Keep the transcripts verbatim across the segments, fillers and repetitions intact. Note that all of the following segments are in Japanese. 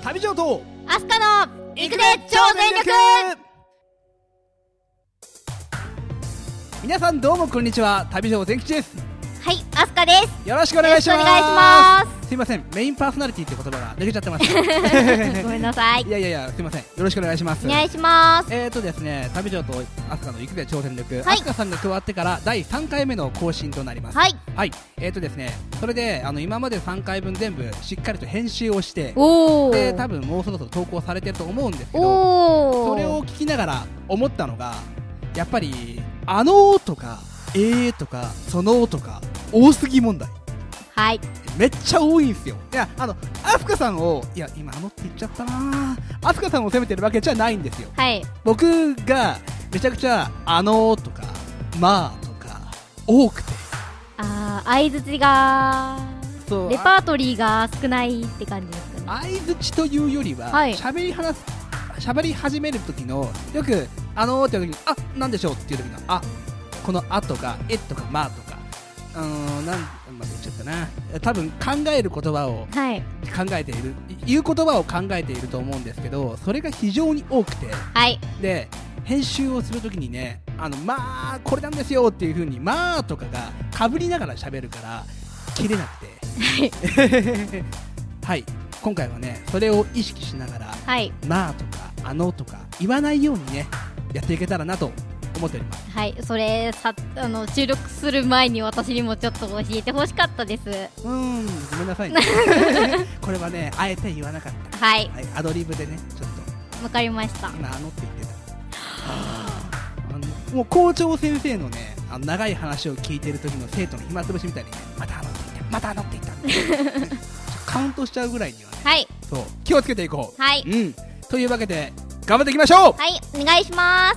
旅長とアスカの行くで超全力。 皆さんどうもこんにちは、旅長全吉です。 はい、アスカです。 よろしくお願いします。 よろしくお願いします。 すいません、メインパーソナリティって言葉が抜けちゃってましたごめんなさい。 いやいやいや、すいません、よろしくお願いします。 お願いします。 えーとですね、旅長とアスカの行くで超全力、 はい、 アスカさんが加わってからだいさんかいめの更新となります。 はいはい、えーとですね、それであの今までさんかいぶん全部しっかりと編集をして、 おで多分もうそろそろ投稿されてると思うんですけど、 おそれを聞きながら思ったのが、やっぱりあのーとかえーとかそのーとか多すぎ問題。 はい、 めっちゃ多いんですよ。いや、あのアスカさんを、いや今あのって言っちゃったな、アスカさんを責めてるわけじゃないんですよ。 はい、 僕がめちゃくちゃあのーとかまあとか多くて、 あー、相づちがそうレパートリーが少ないって感じですかね。 相づちというよりは、 はい、 喋り話す喋り始める時の、よくあのーっていう時に、あ、なんでしょうっていう時のあ、このあとかえとかまあとか、うーん、なんまで言っちゃったな、多分考える言葉をはい考えている、言う言葉を考えていると思うんですけど、それが非常に多くて、 はい、で編集をするときにね、あのまあこれなんですよっていう風にまあとかがかぶりながら喋るから切れなくてはい、今回はねそれを意識しながら、 はい、 まあとかあのとか言わないようにねやっていけたらなと思っております。 はい、それさ、あの収録する前に私にもちょっと教えてほしかったです。 うーん、ごめんなさいねこれはねあえて言わなかった。 はい、 はい、アドリブでねちょっとわかりました。 今あのって言ってたあのもう校長先生のね、あの長い話を聞いてる時の生徒の暇つぶしみたいにね、またあのって言ったまたあのって言ったカウントしちゃうぐらいにはね、 はい、 そう気をつけていこう。 はい、 うん、というわけで頑張っていきましょう。 はい、お願いします。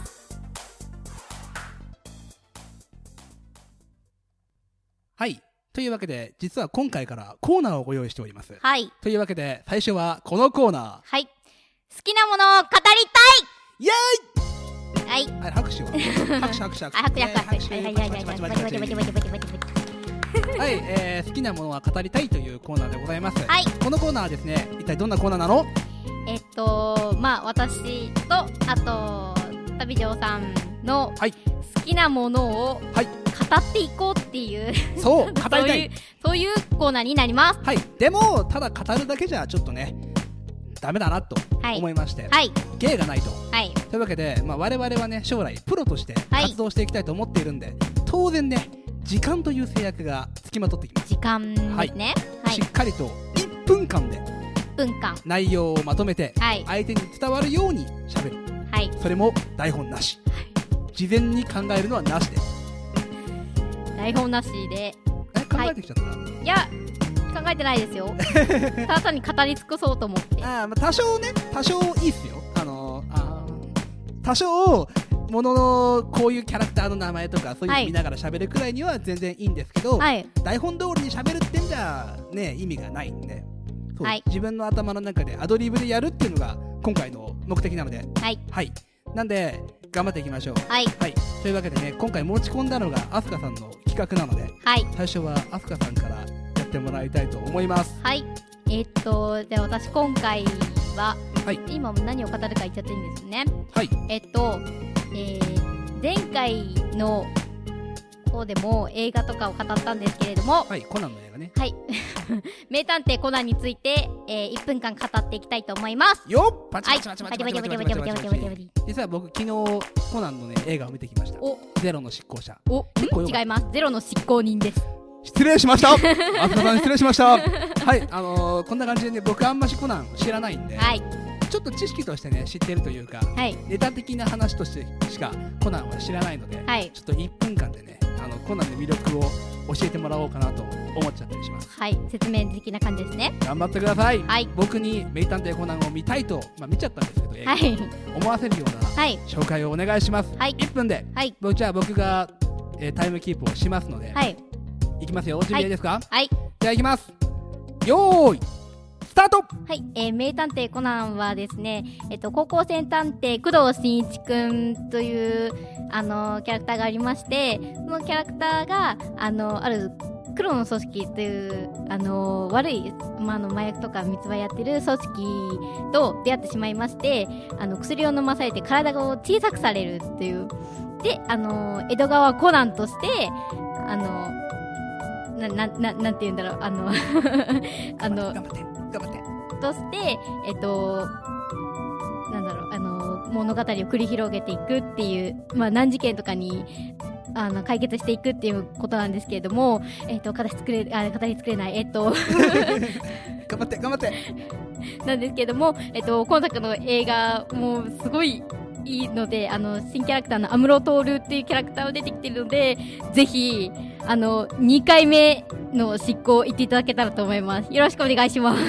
はい、というわけで実は今回からコーナーをご用意しております。 はい、 というわけで最初はこのコーナー、 はい、好きなものを語りたい。 イエーイ。はい、 あれ拍手を拍手拍手拍手あ、拍手拍手、はいはいはいはい、バチバチバチバチバチバチバチバチ。 はい、えー、好きなものは語りたいというコーナーでございます。 はい、 このコーナーはですね、一体どんなコーナーなの？ えっとまあ私とあと旅長さんの好きなものを、はい、語っていこうっていうそう語りたいそういう、そういうコーナーになります。 はい、でもただ語るだけじゃちょっとねダメだなと思いまして、はい、芸がないと、はい、というわけで、まあ、我々はね将来プロとして活動していきたいと思っているんで、はい、当然ね時間という制約がつきまとってきます。 時間ですね、はいはい、 しっかりといっぷんかんでいっぷんかん内容をまとめて、はい、相手に伝わるようにしゃべる、はい、それも台本なし、はい、事前に考えるのはなしで、 台本なしでえ考えてきちゃった、はい、 いや考えてないですよただ単に語り尽くそうと思ってあ、まあ、多少ね多少いいっすよ、あのー、あ多少もののこういうキャラクターの名前とかそういうの見ながら喋るくらいには全然いいんですけど、はい、台本通りに喋るってんじゃね意味がないんで、そう、はい、自分の頭の中でアドリブでやるっていうのが今回の目的なので、はい、はい、なんで頑張っていきましょう。はい、はい、というわけでね今回持ち込んだのがアスカさんの企画なので、はい、最初はアスカさんからやってもらいたいと思います。はい、 えー、っとじゃあ私今回は、はい、今何を語るか言っちゃっていいんですよね。はい、えー、っと、えー、前回の方でも映画とかを語ったんですけれども、 はい、コナンの映画ね、 はい名探偵コナンについて、えー、いっぷんかん語っていきたいと思います。 よっパチパチパチパチパチパチパチパチパチパチパチ。実は僕昨日コナンのね映画を見てきました。おゼロの執行者。 お違います、ゼロの執行人です。 失礼しましたアスカさん失礼しましたはい、あのー、こんな感じでね僕あんましコナン知らないんで、はい、ちょっと知識としてね知ってるというか、はい、ネタ的な話としてしかコナンは知らないので、はい、ちょっといっぷんかんでねあのコナンの魅力を教えてもらおうかなと思っちゃったりします。 はい、説明的な感じですね。 頑張ってください。はい、僕に名探偵コナンを見たいと、まあ、見ちゃったんですけど映画、はい、思わせるような紹介をお願いします。はい、いっぷんで、はい、じゃあ僕が、えー、タイムキープをしますので、はい、いきますよ。準備いいですか？はい、じゃあいきます。よーいスタート。 はい、えー、名探偵コナンはですね、えっと、高校生探偵工藤新一くんというあのキャラクターがありまして、そのキャラクターがあのある黒の組織という、あのー、悪い、まあ、あの麻薬とか密売やってる組織と出会ってしまいまして、あの薬を飲まされて体が小さくされるっていう。で、あのー、江戸川コナンとして、あのー、な、な、な、なんて言うんだろう、あの、あの、 頑張って、頑張って。 として、えっと、なんだろう、あのー、物語を繰り広げていくっていう、まあ、難事件とかに、あの解決していくっていうことなんですけれども、えっと形作れあ語り作れないえっと頑張って頑張ってなんですけれども、えっと今作の映画もうすごいいいので、あの新キャラクターの安室透っていうキャラクターが出てきてるので、ぜひあのにかいめの執行行っていただけたらと思います。よろしくお願いします。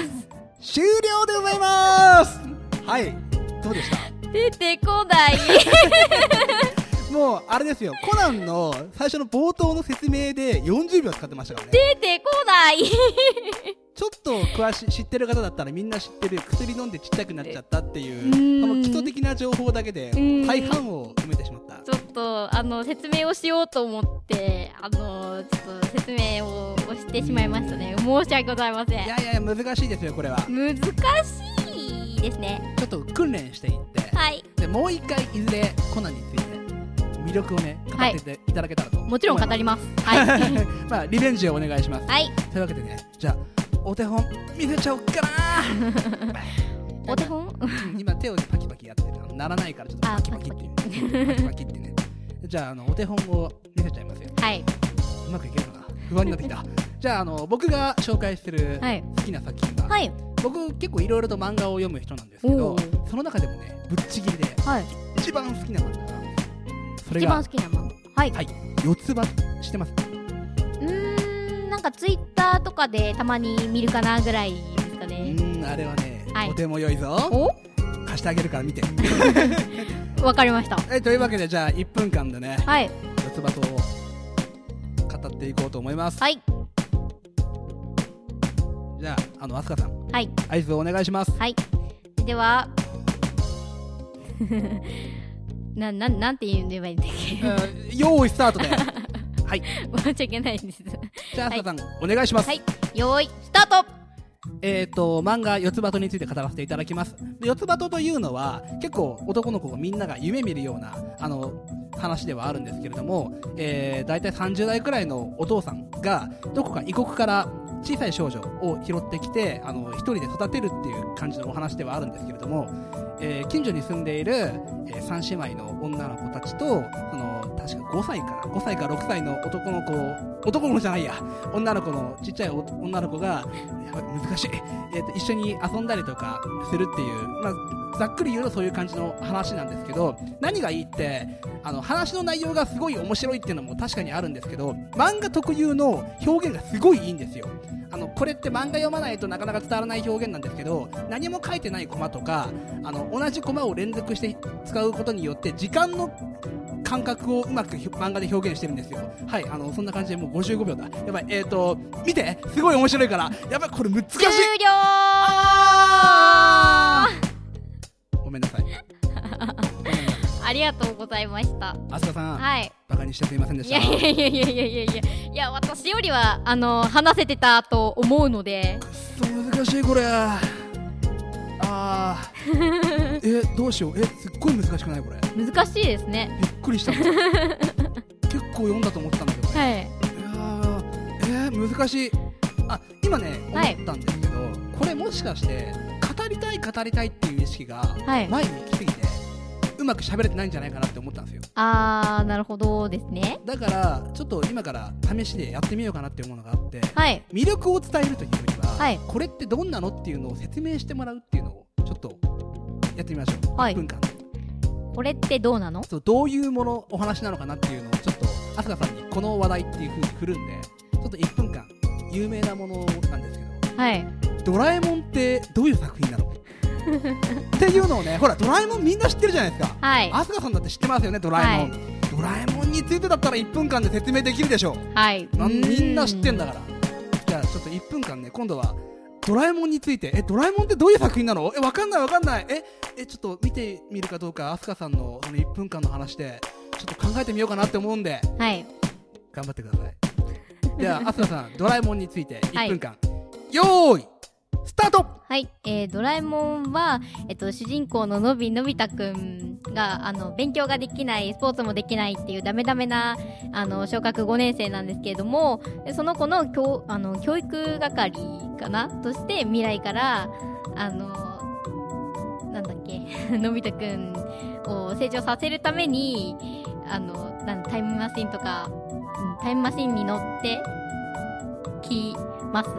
終了でございます。はい、どうでした？ 出てこないもうあれですよ、コナンの最初の冒頭の説明でよんじゅうびょう使ってましたからね。 出てこないちょっと詳しい知ってる方だったらみんな知ってる、薬飲んでちっちゃくなっちゃったっていうその基礎的な情報だけで大半を埋めてしまった。 ちょっとあの説明をしようと思ってあのちょっと説明をしてしまいましたね。申し訳ございません。 いやいや難しいですよ、これは難しいですね。 ちょっと訓練していって、 はい、 でもう一回いずれコナンについて魅力をね語っていただけたらと、はい、 もちろん語ります。はい。 まあリベンジをお願いします。 はい。 というわけでね、じゃあお手本見せちゃおっかな。 お手本？ 今手をパキパキやってるのならないからちょっとパキパキってパキパキってね。じゃああのお手本を見せちゃいますよ。 はい。 うまくいけるのか不安になってきた。じゃああの僕が紹介する好きな作品は、はい、僕結構いろいろと漫画を読む人なんですけど、その中でもねぶっちぎりで、はい、一番好きな漫画がそれが一番好きな漫画、はい、 はい、四つ葉知ってます？ うーん、なんかツイッターとかでたまに見るかなぐらいですかね。 うーん、あれはね、はい、とても良いぞ。 お？ 貸してあげるから見て。 わかりました。 えというわけでじゃあいっぷんかんでね、 はい、 四つ葉と語っていこうと思います。 はい。 じゃああの飛鳥さん、 はい、 合図をお願いします。 はい。ではな、な、なんて言うんでばいいんだっけ。よーいスタートで。はい。 申し訳ないです。 じゃあ、飛鳥さん、はい、お願いします。 はい。よーいスタート。 えーと、漫画四つ葉とについて語らせていただきます。で四つ葉とというのは結構男の子がみんなが夢見るようなあの話ではあるんですけれども、えー、だいたいさんじゅうだいくらいのお父さんがどこか異国から小さい少女を拾ってきてあの一人で育てるっていう感じのお話ではあるんですけれども、えー、近所に住んでいる、えー、さん姉妹の女の子たちとその確かごさいからごさいかろくさいの男の子男の子じゃないや女の子のちっちゃい女の子がやばい難しい、えー、と一緒に遊んだりとかするっていう、まあ、ざっくり言うとそういう感じの話なんですけど、何がいいってあの話の内容がすごい面白いっていうのも確かにあるんですけど、漫画特有の表現がすごいいいんですよ。あのこれって漫画読まないとなかなか伝わらない表現なんですけど、何も書いてないコマとかあの同じコマを連続して使うことによって時間の感覚をうまく漫画で表現してるんですよ。はい、あのそんな感じでもうごじゅうごびょうだ。やばい、えーと見て、すごい面白いから。やばい、これ難しい。終了。 ごめんなさい。 ありがとうございました。 飛鳥さん、 はい、 バカにしてすいませんでした。 いやいやいやいやいやいやいやいや、私よりはあの話せてたと思うので。 くっそ難しいこれ。あーえどうしよう。えすっごい難しくないこれ。 難しいですね。 びっくりした。結構読んだと思ってたんだけどね。 はい。 いやえー、難しい。あ今ね思ったんですけど、はい、これもしかして語りたい語りたいっていう意識が前に行き過ぎて、はい、うまく喋れてないんじゃないかなって思ったんですよ。 あーなるほどですね。 だからちょっと今から試しでやってみようかなっていうものがあって、 はい、 魅力を伝えるというよりは、はい、これってどんなのっていうのを説明してもらうっていうのをちょっとやってみましょう、はい、いっぷんかんで。 これってどうなの？ そうどういうものお話なのかなっていうのをちょっと飛鳥さんにこの話題っていう風に振るんで、ちょっといっぷんかん有名なものなんですけど、 はい、 ドラえもんってどういう作品なのっていうのをね、ほらドラえもんみんな知ってるじゃないですか。 はい、 飛鳥さんだって知ってますよねドラえもん、はい、ドラえもんについてだったらいっぷんかんで説明できるでしょう。 はい、 みんな知ってんだから。じゃあちょっといっぷんかんね、今度はドラえもんについて、えドラえもんってどういう作品なの？えわかんないわかんない。ええちょっと見てみるかどうか飛鳥さんのそのいっぷんかんの話でちょっと考えてみようかなって思うんで、 はい、 頑張ってください。 ではあすかさん、ドラえもんについていっぷんかん、はい、よーいスタート。 はい、えー、ドラえもんは、えっと、主人公ののびのび太くんがあの勉強ができない、スポーツもできないっていうダメダメなあの小学ごねん生なんですけれども、その子の教あの教育係かなとして未来からあのなんだっけのび太くんを成長させるためにあのなんタイムマシンとか、うん、タイムマシンに乗ってきます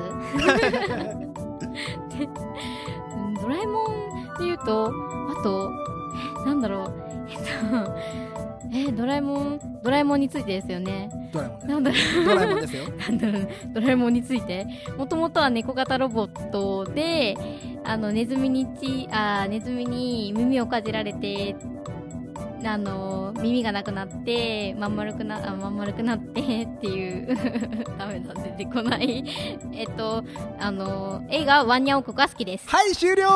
ドラえもんで言うと、あとなんだろう、えっとえー、ドラえもんドラえもんについてですよね。 ドラえもんなんだドラえもんですよなんだろう、ドラえもんについて、もともとは猫型ロボットで、あのネズミにちあネズミに耳をかじられて、あの耳がなくなってまん丸くなあまん丸くなってっていうダメだ、出てこないえっとあの映画ワンニャ王国が好きです。 はい終了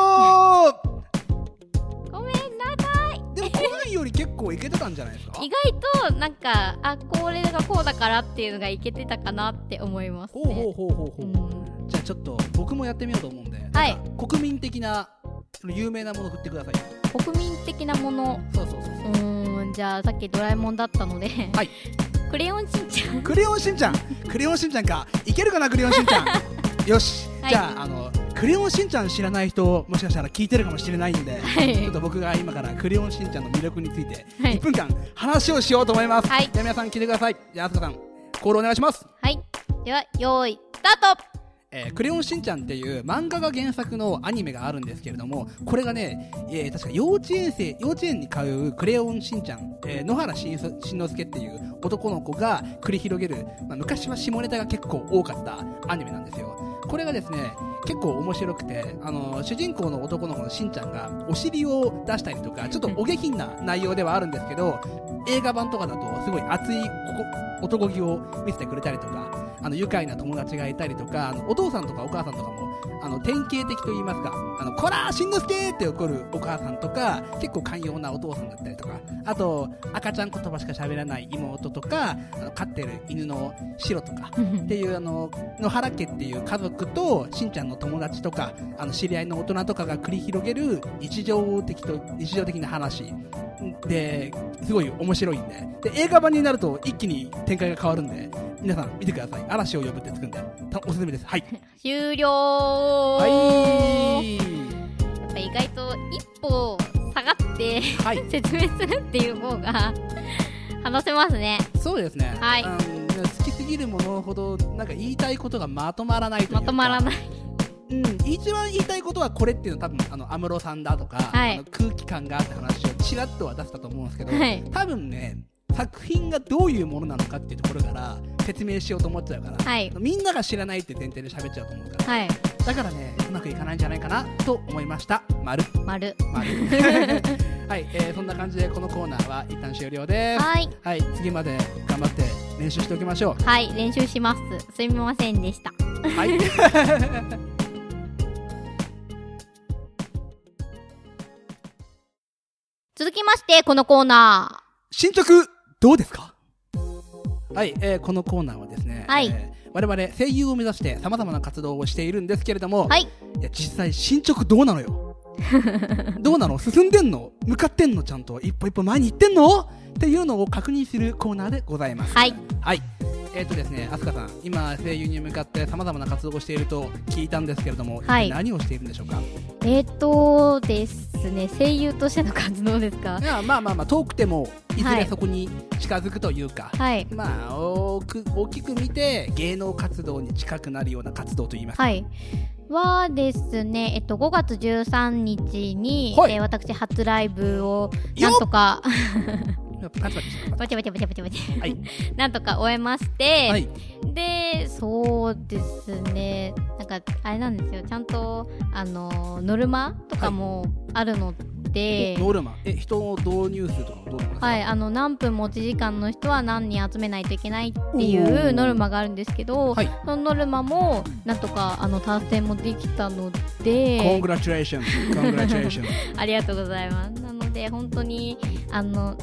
ごめんなさい。 でも怖いより結構いけてたんじゃないですか意外となんかあこれがこうだからっていうのがいけてたかなって思いますね。 ほうほうほうほうほう、うん、じゃあちょっと僕もやってみようと思うんで、はい、国民的な有名なもの振ってください。 国民的なもの、 そうそうそうそう、うーんじゃあさっきドラえもんだったので、はい、クレヨンしんちゃんクレヨンしんちゃんクレヨンしんちゃんか、いけるかなクレヨンしんちゃんよし、はい、じゃああのクレヨンしんちゃん知らない人もしかしたら聞いてるかもしれないんで、はい、ちょっと僕が今からクレヨンしんちゃんの魅力についていっぷんかん話をしようと思います、はい、じゃあ皆さん聞いてください。じゃああすかさんコールお願いします。 はい、ではよーいスタート。 えー、クレヨンしんちゃんっていう漫画が原作のアニメがあるんですけれども、これがね、えー、確か幼稚園生幼稚園に通うクレヨンしんちゃん、えー、野原しんのすけっていう男の子が繰り広げる、まあ、昔は下ネタが結構多かったアニメなんですよ。これがですね結構面白くて、あの主人公の男の子のしんちゃんがお尻を出したりとかちょっとお下品な内容ではあるんですけど、映画版とかだとすごい熱い男気を見せてくれたりとか、あの愉快な友達がいたりとか、あのお父さんとかお母さんとかもあの典型的と言いますか、あのこらーしんのすけーって怒るお母さんとか、結構寛容なお父さんだったりとか、あと赤ちゃん言葉しか喋らない妹とか、あの飼ってる犬のシロとかっていうあの野原家っていう家族としんちゃんの友達とか、あの知り合いの大人とかが繰り広げる日常的と日常的な話ですごい面白いんで、で映画版になると一気に展開が変わるんで皆さん見てください。嵐を呼ぶってつくんでおすすめです。はい終了。 はい、 やっぱ意外と一歩下がって、はい、説明するっていう方が話せますね。 そうですね、はい、あの好きすぎるものほどなんか言いたいことがまとまらないというか、 まとまらないうん、一番言いたいことはこれっていうのは多分あの安室さんだとか、はい、あの空気感があって話をちらっとは出したと思うんですけど、はい、多分ね作品がどういうものなのかっていうところから説明しようと思っちゃうから、はい、みんなが知らないって前提で喋っちゃうと思うから、はい、だからねうまくいかないんじゃないかなと思いました。丸丸丸はい、えー、そんな感じでこのコーナーは一旦終了です。はい、はい、次まで頑張って練習しておきましょう。 はい、練習します。すみませんでしたはい続きましてこのコーナー進捗どうですか。はい、えー、このコーナーはですね、はい、えー、我々声優を目指してさまざまな活動をしているんですけれども、はい、いや実際進捗どうなのよどうなの、進んでんの、向かってんの、ちゃんと一歩一歩前に行ってんのっていうのを確認するコーナーでございます。はい、はい、えーとですね、あすかさん今声優に向かってさまざまな活動をしていると聞いたんですけれども、はい、何をしているんでしょうか。 えーとですね、声優としての活動ですか。 いやまあまあまあ遠くてもいずれそこに近づくというか、はい、まあ大く大きく見て芸能活動に近くなるような活動といいますか、はい、 はですね、えっと、ごがつじゅうさんにちに、はい、えー、私初ライブをなんとかバチバチバチバチバチバチなんとか終えまして、はい、でそうですね、なんかあれなんですよ、ちゃんとあのノルマとかもあるので、 はい、ノルマ、え人の導入数とかどうなんですか。 はい、あの何分持ち時間の人は何人集めないといけないっていうノルマがあるんですけど、はい、そのノルマもなんとかあの達成もできたので、 コングラチュレーションコングラチュレーションありがとうございます。なので本当にあの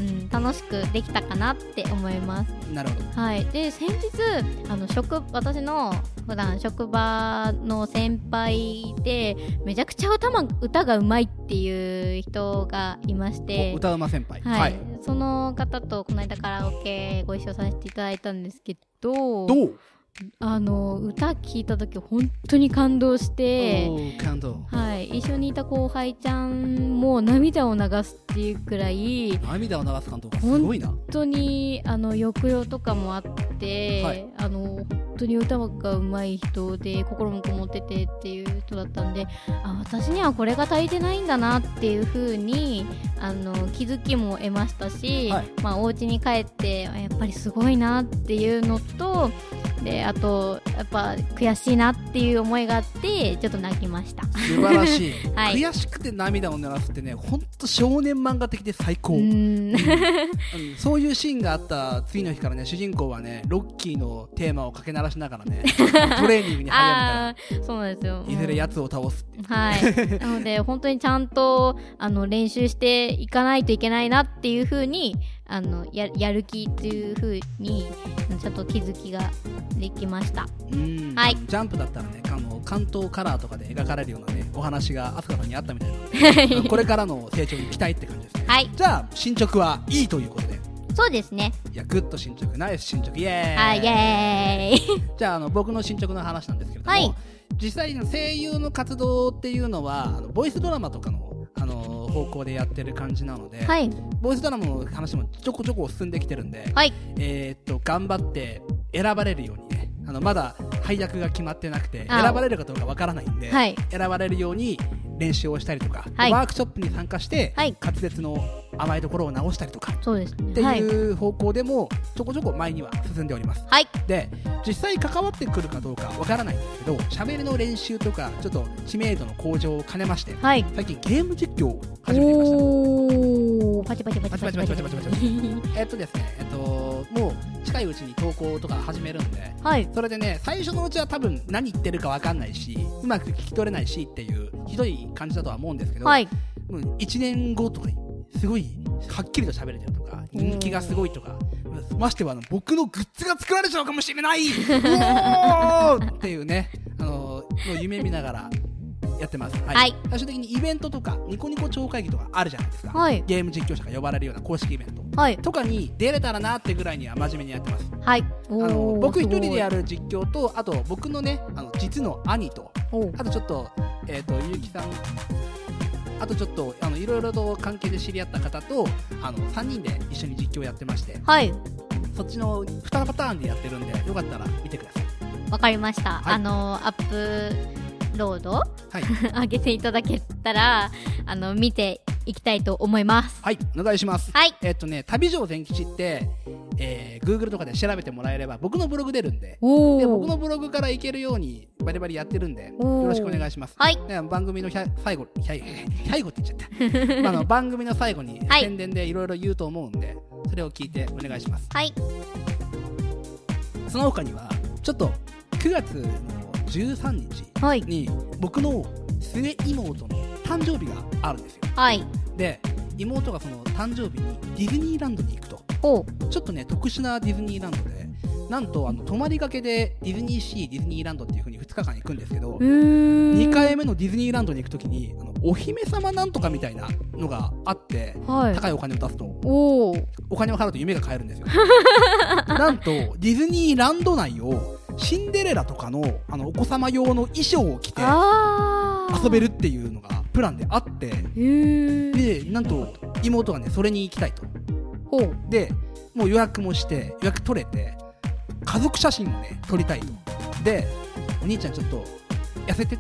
うん、楽しくできたかなって思います。 なるほど。 はい。で先日あの職私の普段職場の先輩でめちゃくちゃ歌ま歌がうまいっていう人がいまして、 歌うま先輩、 はいはい、 その方とこの間カラオケご一緒させていただいたんですけど、 どうあの歌聞いた時本当に感動して、 感動、 はい、一緒にいた後輩ちゃんも涙を流すっていうくらい涙を流す感動がすごいな。 本当にあの抑揚とかもあって、はい、あの本当に歌がうまい人で心もこもっててっていう人だったんで、あ私にはこれが足りてないんだなっていう風にあの気づきも得ましたし、はい、まあ、お家に帰ってやっぱりすごいなっていうのと、であとやっぱ悔しいなっていう思いがあってちょっと泣きました。 素晴らしい、はい、悔しくて涙を流すってね、ほんと少年漫画的で最高。うん、そういうシーンがあった次の日からね、主人公はねロッキーのテーマをかけ鳴らしながらねトレーニングに励んだらそうなんですよ、 いずれやつを倒すっていう、 はい、なので本当にちゃんとあの練習していかないといけないなっていう風にあの や, やる気っていう風にちょっと気づきができました。 うん、はい、ジャンプだったらね、あの関東カラーとかで描かれるようなねお話が飛鳥さんにあったみたいなのでこれからの成長に期待って感じですね。はい、じゃあ進捗はいいということで。 そうですね。 いやグッド進捗、ナイス進捗、イエーイ、 あイエーイじゃあ、あの僕の進捗の話なんですけれども、はい、実際の声優の活動っていうのはあのボイスドラマとかのあの方向でやってる感じなので、はい、ボイスドラマの話もちょこちょこ進んできてるんで、はい、えー、っと頑張って選ばれるようにね、あのまだ配役が決まってなくて選ばれるかどうかわからないんで、はい、選ばれるように練習をしたりとか、はい、ワークショップに参加して、はい、滑舌の甘いところを直したりとか、そうですね、っていう方向でもちょこちょこ前には進んでおります、はい、で実際関わってくるかどうかわからないんですけど、喋りの練習とかちょっと知名度の向上を兼ねまして、はい、最近ゲーム実況を始めてみました。おーパチパチパチパチパチパチパチパチパチえっとですねえっともう近いうちに投稿とか始めるんで、はい、それでね最初のうちは多分何言ってるかわかんないしうまく聞き取れないしっていうひどい感じだとは思うんですけど、はい、もういちねんごとかすごいはっきりと喋れてるとか人気がすごいとか、ましてはあの僕のグッズが作られちゃうかもしれないおーっていうね、あのの夢見ながらやってます、はいはい、最終的にイベントとかニコニコ超会議とかあるじゃないですか、はい、ゲーム実況者が呼ばれるような公式イベント、はい、とかに出れたらなってぐらいには真面目にやってます、はい、あの僕一人でやる実況と、あと僕のねあの実の兄と、あとちょっとえっとゆうきさん、あとちょっとあのいろいろと関係で知り合った方とあのさんにんで一緒に実況やってまして、はい、そっちのにパターンでやってるんでよかったら見てください。 わかりました、はい、あのアップロード、はい、上げていただけたらあの見ていきたいと思います。 はい、お願いします。はい、えっとね旅城全吉って、えー、Google とかで調べてもらえれば僕のブログ出るん で, で僕のブログから行けるようにバリバリやってるんでよろしくお願いします。はい、番組の最後最後って言っちゃった、まあ、の番組の最後に宣伝でいろいろ言うと思うんでそれを聞いてお願いします。はい、その他にはちょっとくがつのじゅうさんにちに僕の末妹の誕生日があるんですよ。はい、で妹がその誕生日にディズニーランドに行くと、ちょっとね特殊なディズニーランドで、なんとあの泊まりがけでディズニーシーディズニーランドっていう風にふつかかん行くんですけど、にかいめのディズニーランドに行くときにあのお姫様なんとかみたいなのがあって、はい、高いお金を出すと お, お金を払うと夢が買えるんですよなんとディズニーランド内をシンデレラとか の, あのお子様用の衣装を着て遊べるっていうのがプランであって、でなんと妹がねそれに行きたいと。ほうでもう予約もして予約取れて家族写真をね撮りたいと。でお兄ちゃんちょっと痩せてって、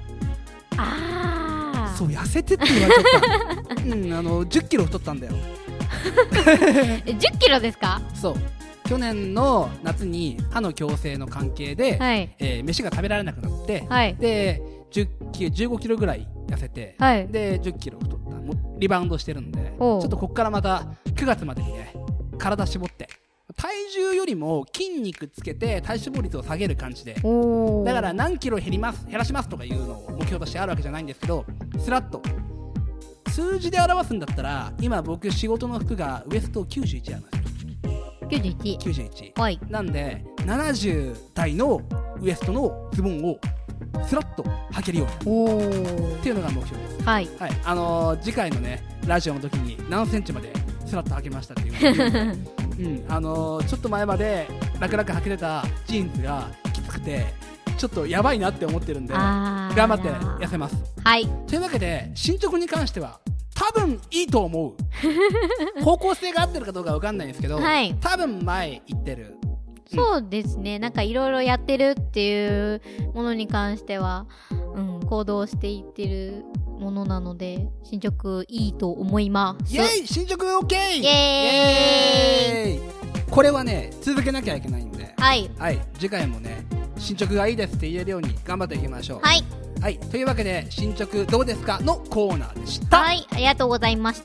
あそう痩せてって言われちゃった、うん、あのじゅっキロ太ったんだよじゅっキロですか。 そう去年の夏に歯の矯正の関係で、はいえー、飯が食べられなくなって、はい、でじゅっキロじゅうごキロぐらい痩せて、はい、でじゅっキロ太ったもリバウンドしてるんでちょっとここからまたくがつまでにね体絞って体重よりも筋肉つけて体脂肪率を下げる感じで、だから何キロ減ります減らしますとかいうのを目標としてあるわけじゃないんですけど、スラッと数字で表すんだったら今僕仕事の服がウエストきゅうじゅういちあるんですよ。 きゅうじゅういち、 きゅうじゅういち、 はい、 なんでななじゅう代のウエストのズボンをスラッと履けるようにおっていうのが目標です。 はい、 はい、あのー、次回のねラジオの時に何センチまでスラッと履けましたっていううん、あのー、ちょっと前まで楽々履けてたジーンズがきつくてちょっとやばいなって思ってるんで頑張って痩せます。 はい、 というわけで進捗に関しては多分いいと思う方向性が合ってるかどうかわかんないんですけど、はい、多分前行ってる。 そうですね、なんかいろいろやってるっていうものに関しては、うん、行動していってるものなので進捗いいと思います。 イエーイ、進捗 OK、 イエーイ。 これはね続けなきゃいけないんで、 はい、 はい、次回もね進捗がいいですって言えるように頑張っていきましょう。 はい、 はい、というわけで進捗どうですかのコーナーでした。 はい、ありがとうございました。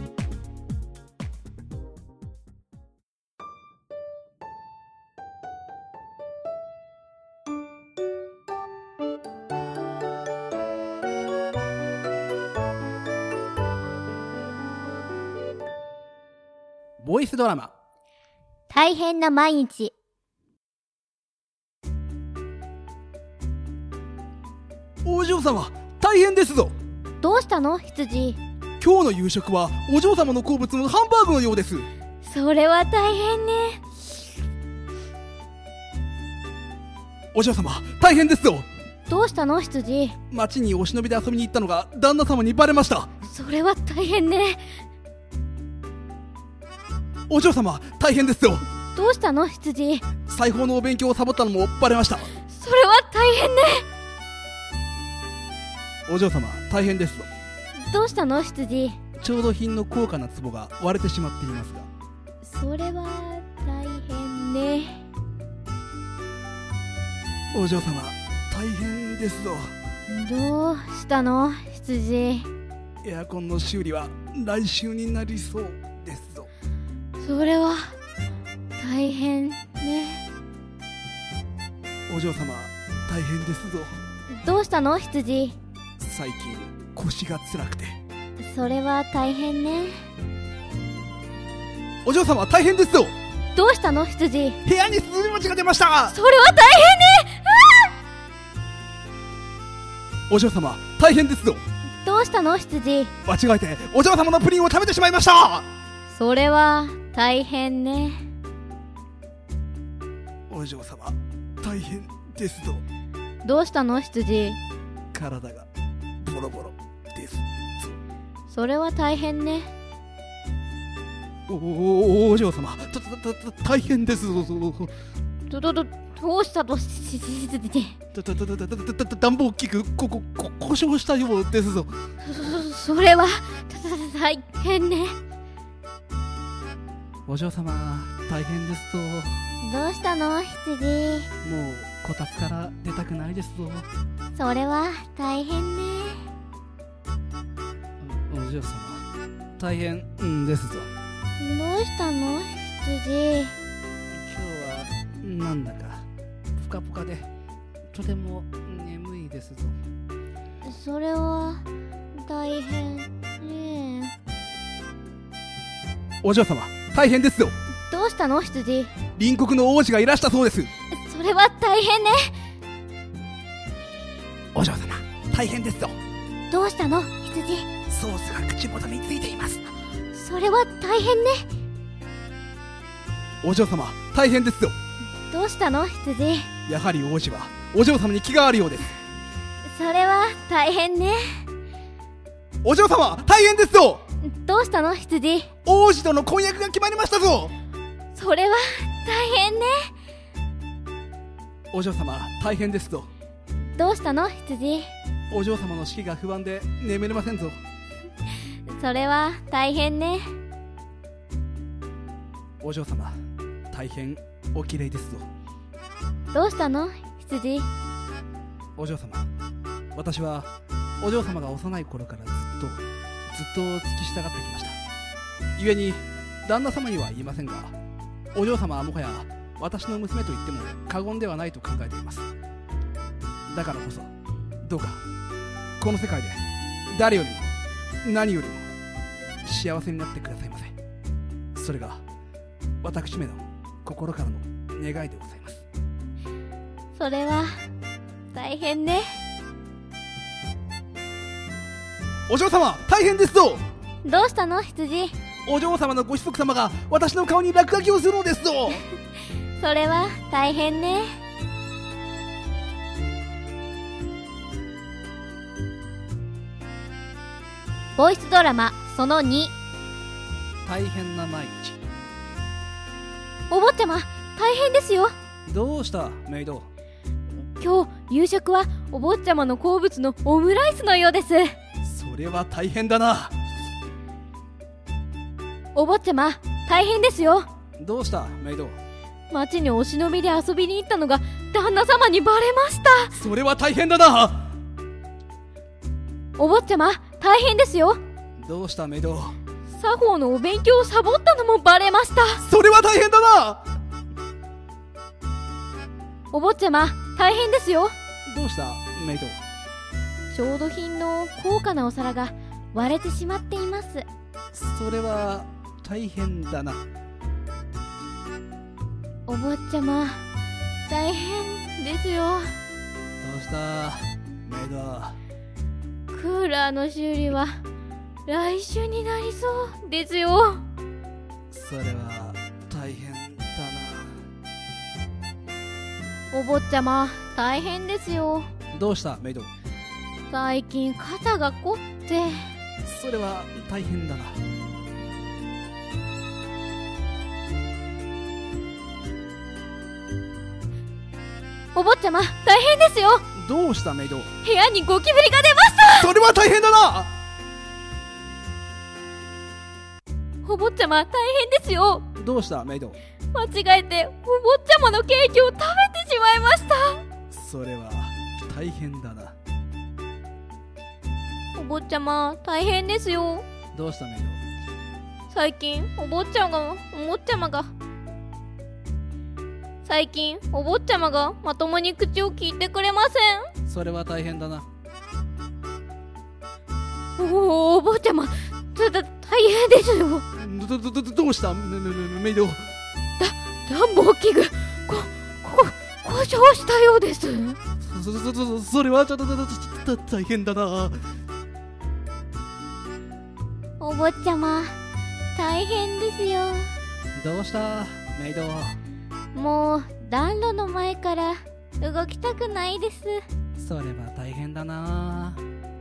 ボイスドラマ大変な毎日。 お嬢様大変ですぞ。 どうしたの羊。 今日の夕食はお嬢様の好物のハンバーグのようです。 それは大変ね。 お嬢様大変ですぞ。 どうしたの羊。 町にお忍びで遊びに行ったのが旦那様にバレました。 それは大変ね。 お嬢様大変ですよ。 どうしたの羊。 裁縫のお勉強をサボったのもバレました。 それは大変ね。 お嬢様大変ですぞ。 どうしたの羊。 調度品の高価な壺が割れてしまっていますが。 それは大変ね。 お嬢様大変ですぞ。 どうしたの羊。 エアコンの修理は来週になりそうですぞ。 それは大変ね。 お嬢様大変ですぞ。 どうしたの羊。 最近腰が辛くて。 それは大変ね。 お嬢様大変ですぞ。 どうしたの羊。 部屋にスズメバチが出ました。 それは大変ね。 お嬢様大変ですぞ。 どうしたの羊。 間違えてお嬢様のプリンを食べてしまいました。 それは大変ね。 お嬢様大変ですぞ。 どうしたの羊。 体がボロボロですぞ。 それは大変ね。 おおお嬢様たたたた大変ですぞ。 どどどどうしたとししししたたたたたたた暖房器具こここ故障したようですぞ。 そそれはたた大変ね。 お嬢様大変ですぞ。 どうしたの羊。 もうこたつから出たくないですぞ。 それは大変ね。 お, お嬢様大変、うん、ですぞ。 どうしたの羊。 今日はなんだかポカポカでとても眠いですぞ。 それは大変ね。 お嬢様大変ですぞ。 どうしたの羊。 隣国の王子がいらしたそうです。 それは大変ね。 お嬢様大変ですぞ。 どうしたの羊。 ソースが口元についています。 それは大変ね。 お嬢様大変ですぞ。 どうしたの羊。 やはり王子はお嬢様に気があるようです。 それは大変ね。 お嬢様大変ですぞ。 どうしたの羊。 王子との婚約が決まりましたぞ。 それは大変ね。 お嬢様大変ですぞ。 どうしたの羊。 お嬢様の士気が不安で眠れませんぞ。 それは大変ね。 お嬢様大変おきれいですぞ。 どうしたの羊。 お嬢様私はお嬢様が幼い頃からずっとずっと付き従ってきました。故に旦那様には言いませんが、お嬢様はもはや私の娘と言っても過言ではないと考えています。だからこそどうかこの世界で誰よりも何よりも幸せになってくださいませ。それが私めの心からの願いでございます。 それは大変ね。 お嬢様、大変ですぞ。 どうしたの羊？ お嬢様のご子息様が私の顔に落書きをするのですぞ。 それは大変ね。ボイスドラマそのに、 大変な毎日。 お坊ちゃま、大変ですよ。 どうしたメイド？ 今日夕食はお坊ちゃまの好物のオムライスのようです。 それは大変だな。 お坊ちゃま、大変ですよ。 どうしたメイド？ 町にお忍びで遊びに行ったのが旦那様にバレました。 それは大変だな。 お坊ちゃま、大変ですよ。 どうしたメイド？ 作法のお勉強をサボったのもバレました。 それは大変だな。 お坊ちゃま、大変ですよ。 どうしたメイド？ 調度品の高価なお皿が割れてしまっています。 それは大変だな。 お坊ちゃま、大変ですよ。 どうしたメイド？ クーラーの修理は来週になりそうですよ。 それは大変だな。お坊ちゃま、大変ですよ。 どうしたメイド？ 最近肩が凝って。 それは大変だな。 お坊ちゃま、大変ですよ。 どうしたメイド？ 部屋にゴキブリが出ました。 それは大変だな。 お坊ちゃま、大変ですよ。 どうしたメイド？ 間違えてお坊ちゃまのケーキを食べてしまいました。 それは大変だな。 お坊ちゃま、大変ですよ。 どうしたメイド？ 最近お坊ちゃまがお坊ちゃまが最近お坊ちゃまがまともに口を聞いてくれません。 それは大変だな。 おお、お坊ちゃま、だだ大変ですよ。 どどどどうしたメメイド？だ暖房器具ここ故障したようです。 そそそそれはちょっと大変だな。 お坊ちゃま、大変ですよ。 どうしたメイド？ もう暖炉の前から動きたくないです。 それは大変だな。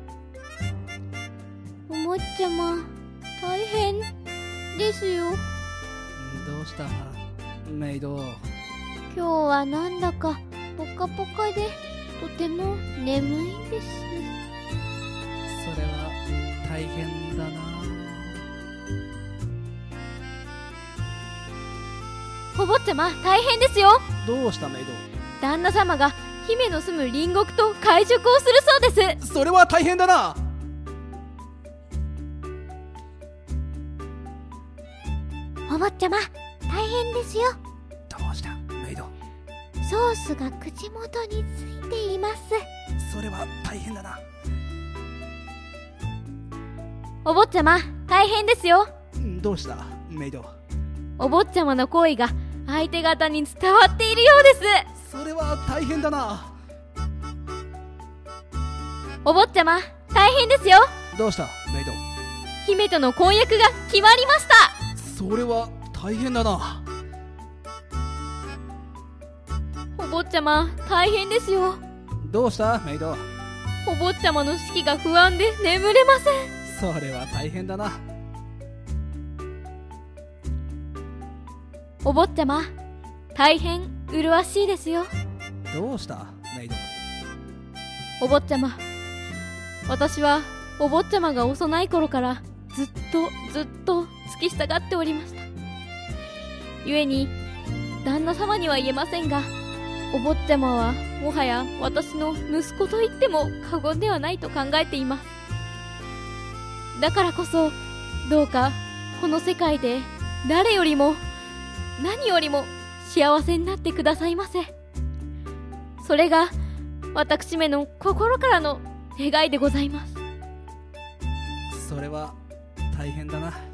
お坊ちゃま、大変ですよ。 どうしたメイド？ 今日はなんだかポカポカでとても眠いんです。 それは大変だな。 お坊ちゃま、大変ですよ。 どうしたメイド？ 旦那様が姫の住む隣国と会食をするそうです。 それは大変だな。 お坊ちゃま、大変ですよ。 どうしたメイド？ ソースが口元についています。 それは大変だな。 お坊ちゃま、大変ですよ。 どうしたメイド？ お坊ちゃまの行為が相手方に伝わっているようです。 それは大変だな。 お坊ちゃま、大変ですよ。 どうしたメイド？ 姫との婚約が決まりました。 それは大変だな。 お坊ちゃま、大変ですよ。 どうしたメイド？ お坊ちゃまの士気が不安で眠れません。 それは大変だな。 お坊ちゃま、大変麗しいですよ。 どうしたメイド？ お坊ちゃま、私はお坊ちゃまが幼い頃からずっとずっと付き従っておりました。故に旦那様には言えませんが、お坊ちゃまはもはや私の息子と言っても過言ではないと考えています。だからこそ、どうかこの世界で誰よりも何よりも幸せになってくださいませ。それが私めの心からの願いでございます。 それは大変だな。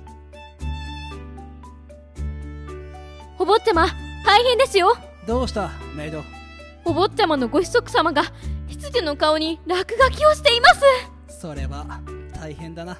お坊ちゃま、大変ですよ。 どうしたメイド。 お坊ちゃまのご子息様が羊の顔に落書きをしています。 それは大変だな。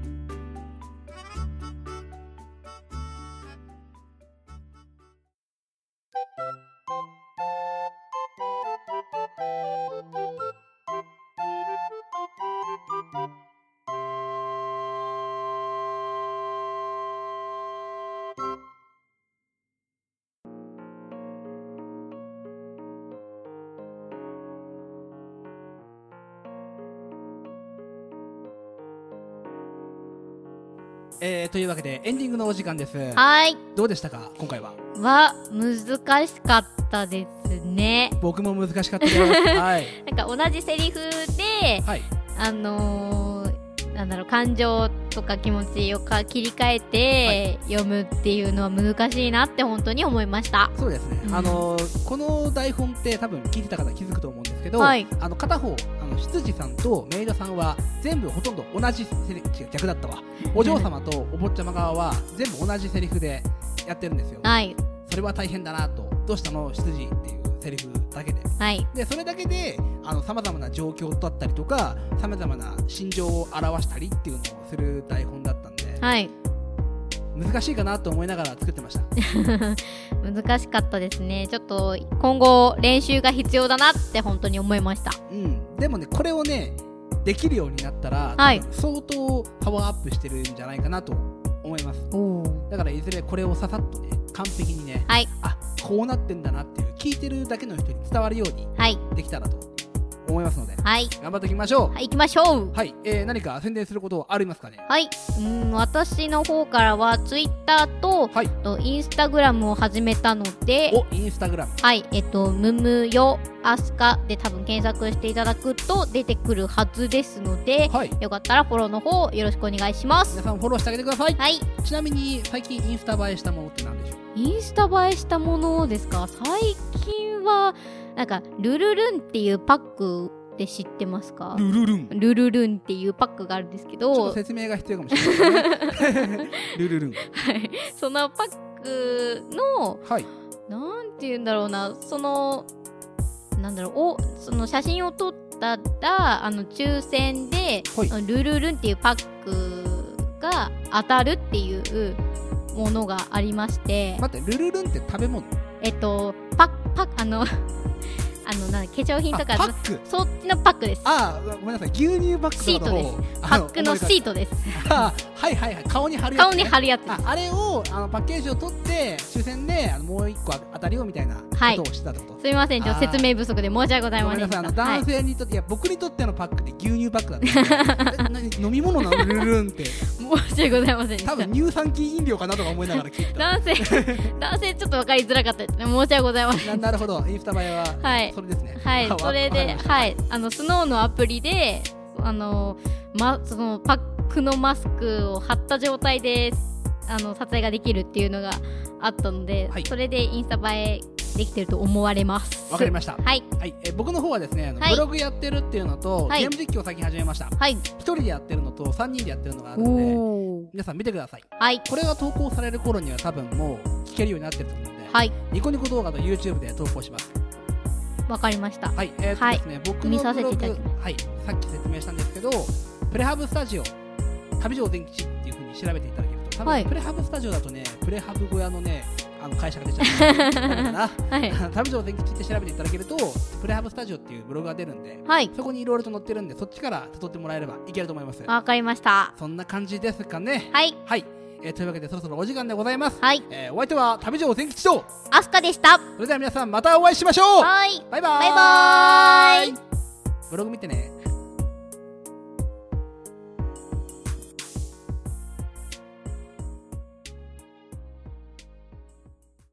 えー、というわけでエンディングのお時間です。 はい。 どうでしたか今回は。 は難しかったですね。 僕も難しかったです。はい。 なんか同じセリフで、はい、あのー、なんだろう、感情とか気持ちをか切り替えて読むっていうのは難しいなって本当に思いました。 そうですね。うん、あのー、この台本って多分聞いてた方気づくと思うんですけど、はい、あの片方あの執事さんとメイドさんは全部ほとんど同じセリフ、違う逆だったわ。お嬢様とお坊ちゃま側は全部同じセリフでやってるんですよ。 はい。 それは大変だなと。どうしたの執事っていうセリフだけで。 はい。 でそれだけであの様々な状況だったりとか様々な心情を表したりっていうのをする台本だったんで。 はい。 難しいかなと思いながら作ってました。 難しかったですね。ちょっと今後練習が必要だなって本当に思いました。 うん。でもねこれをねできるようになったら、はい、相当パワーアップしてるんじゃないかなと思います。だからいずれこれをささっとね完璧にね、はい、あこうなってんだなっていう聞いてるだけの人に伝わるようにできたらと思いますので、はい、頑張っていきましょう。 はい、行きましょう。 はい、えー、何か宣伝することありますかね。 はい、うん、私の方からはツイッターと、はい、とインスタグラムを始めたので、 おインスタグラム、 はい、えっとむむよアスカで多分検索していただくと出てくるはずですので、はい、よかったらフォローの方よろしくお願いします。 皆さんフォローしてあげてください。 はい。 ちなみに最近インスタ映えしたものって何でしょう。 インスタ映えしたものですか。最近はなんかルルルンっていうパックって知ってますか。 ルルルンルルルンっていうパックがあるんですけど、 ちょっと説明が必要かもしれないね。ルルルン、 はい、そのパックの、はい、なんて言うんだろうな、そのなんだろうおその写真を撮ったらあの抽選で、はい、ルルルンっていうパックが当たるっていうものがありまして。 待って、ルルルンって食べ物？ えっとパッパッあのあのなん化粧品とかパック、 そっちのパックです。 ああ、ごめんなさい、牛乳パックシートです。パックのシートです。 あはいはいはい、顔に貼るやつ、ね、 顔に貼るやつ。 あ, あれをあのパッケージを取って抽選であのもう一個当たりよみたいなことをしてたってこと、はい、 すみません、ちょっと説明不足で申し訳ございません。 ごめんなさい、あの男性にとって、はい、いや僕にとってのパックって牛乳パックだったんで飲み物なのルルルンって申し訳ございません。 多分乳酸菌飲料かなとか思いながら聞いてた。 男性男性ちょっと分かりづらかったですね。申し訳ございません。 な, なるほど、インスタ映えは、はい、それですね。 はい、それで、はい、あのスノーのアプリであの、ま、そのパックのマスクを貼った状態であの撮影ができるっていうのがあったので、はい、それでインスタ映えできてると思われます。 わかりました。 はい、 はい、え僕の方はですね、あの、はい、ブログやってるっていうのと、はい、ゲーム実況を最近始めました。はい、一人でやってるのとさんにんでやってるのがあるので皆さん見てください。はい、これが投稿される頃には多分もう聞けるようになってると思うので、はい、ニコニコ動画と YouTube で投稿します。 わかりました。 はい、えーとですね、はい、僕のブログ、はい、さっき説明したんですけど、プレハブスタジオ旅城全吉っていう風に調べていただけると、多分、はい、プレハブスタジオだとね、プレハブ小屋のね、あの会社が出ちゃうからな、はい、旅城全吉って調べていただけると、プレハブスタジオっていうブログが出るんで、はい、そこにいろいろと載ってるんで、そっちから辿ってもらえればいけると思います。 わかりました。 そんな感じですかね。 はい、 はい、えー、というわけでそろそろお時間でございます。はい、えー、お相手は旅城全吉とアスカでした。 それでは皆さんまたお会いしましょう。 はい、 バイバーイ。 バイバーイ。 ブログ見てね。